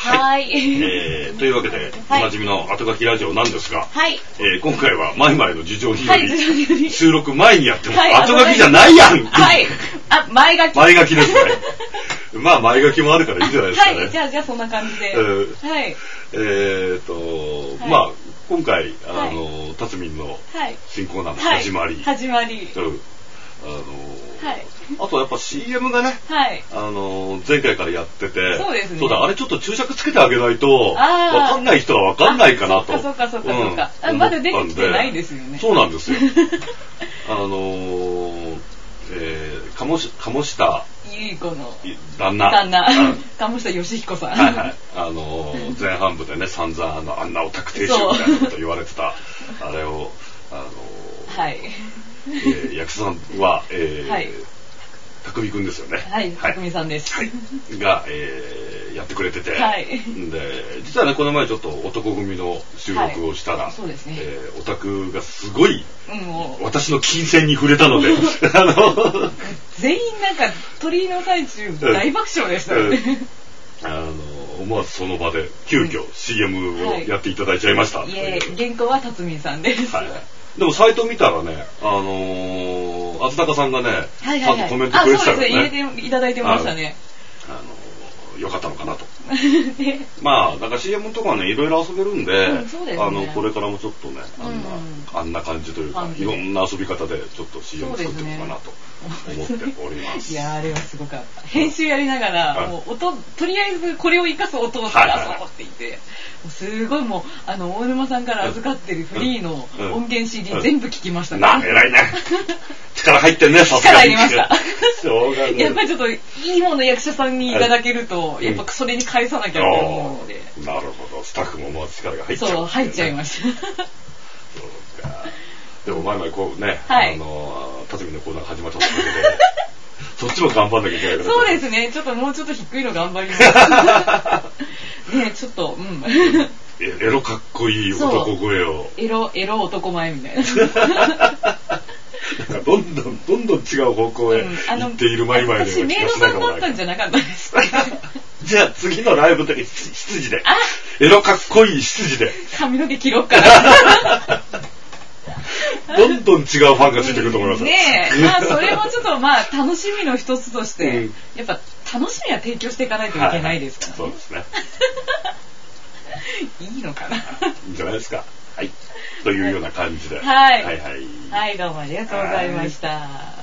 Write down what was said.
はい。 というわけで、おなじみの後書きラジオなんですが、 はい。 今回はマイマイの事情によはい、事情により、 り。 収録前にやってます。 はい後書きじゃないやん。 はい。あ、前書き。 前書きですね。まあ前書きもあるからいいんじゃないですかね。 はい。じゃあそんな感じで。はい。 まあ今回タツミンの新コーナーの始まり。 始まり。 あとやっぱ CM がね、前回からやってて、 そうですね。 そうだ、あれちょっと注釈つけてあげないと、わかんない人はわかんないかなと。 そうか。まだ出てきてないですよね。 そうなんですよ。鴨下ゆい子の旦那。 鴨下義彦さん。 はいはい。前半部でね、散々あんなオタク亭主みたいなこと言われてた、あれを、 はい。 役者さんは、匠くんですよね。 はい、匠さんです。 が、やってくれてて、で、実はね、この前ちょっと男組の収録をしたら、オタクがすごい、私の金銭に触れたので、 全員なんか鳥居の最中大爆笑でしたよね。 思わずその場で急遽 CM をやっていただいちゃいました。 いえ、原稿は辰巳さんです。 でもサイト見たらね、あずたかさんがね、ちゃんとコメントくれてたよね。 入れていただいてましたね。 よかったのかなと。まあ、だから CM とかね、いろいろ遊べるんで、これからもちょっとね、あんな感じというか、いろんな遊び方でちょっと CM 作っていこうかなと思っております。 いや、あれはすごかった。編集やりながら、もうとりあえずこれを生かす音を出そうって言って、すごいもう、大沼さんから預かってるフリーの音源 CD 全部聞きましたね。 偉いね。力入ってんね、さすがに。 力入りました。 しょうがない。 やっぱりちょっといいもの役者さんにいただけると、やっぱそれに返さなきゃって思うので。 なるほど、スタッフももう力が入っちゃう。 そう、入っちゃいました。 そうか。でも前々こうね、辰巳のコーナーが始まっちゃったけど、そっちも頑張んなきゃいけないから。 そうですね、ちょっともうちょっと低いの頑張ります。ね、ちょっと、 エロかっこいい男声を。 エロ男前みたいな。 なんかどんどん違う方向へ行っているマイマイで。 私メイドさんだったんじゃなかったですか。 じゃあ次のライブの時執事で。エロかっこいい執事で。 髪の毛切ろっかな。 どんどん違うファンがついてくると思います。 ねえ、まあそれもちょっと楽しみの一つとして、やっぱ楽しみは提供していかないといけないですからね。 そうですね。 いいのかな。いいんじゃないですか。はい。というような感じで。 はい、どうもありがとうございました。